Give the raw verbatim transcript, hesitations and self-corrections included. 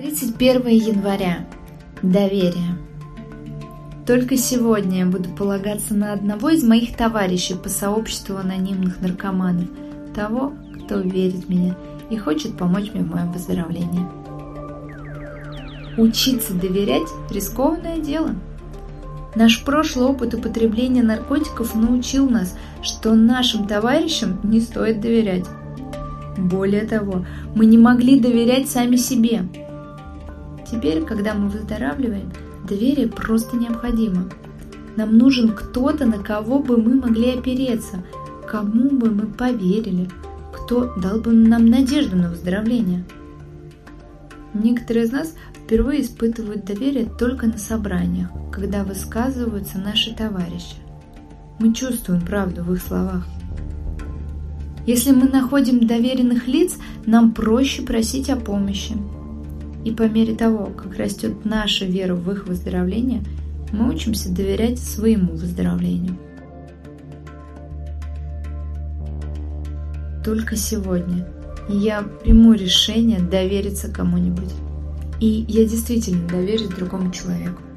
тридцать первого января. Доверие. Только сегодня я буду полагаться на одного из моих товарищей по сообществу анонимных наркоманов, того, кто верит в меня и хочет помочь мне в моем выздоровлении. Учиться доверять – рискованное дело. Наш прошлый опыт употребления наркотиков научил нас, что нашим товарищам не стоит доверять. Более того, мы не могли доверять сами себе. Теперь, когда мы выздоравливаем, доверие просто необходимо. Нам нужен кто-то, на кого бы мы могли опереться, кому бы мы поверили, кто дал бы нам надежду на выздоровление. Некоторые из нас впервые испытывают доверие только на собраниях, когда высказываются наши товарищи. Мы чувствуем правду в их словах. Если мы находим доверенных лиц, нам проще просить о помощи. И по мере того, как растет наша вера в их выздоровление, мы учимся доверять своему выздоровлению. Только сегодня я приму решение довериться кому-нибудь. И я действительно доверюсь другому человеку.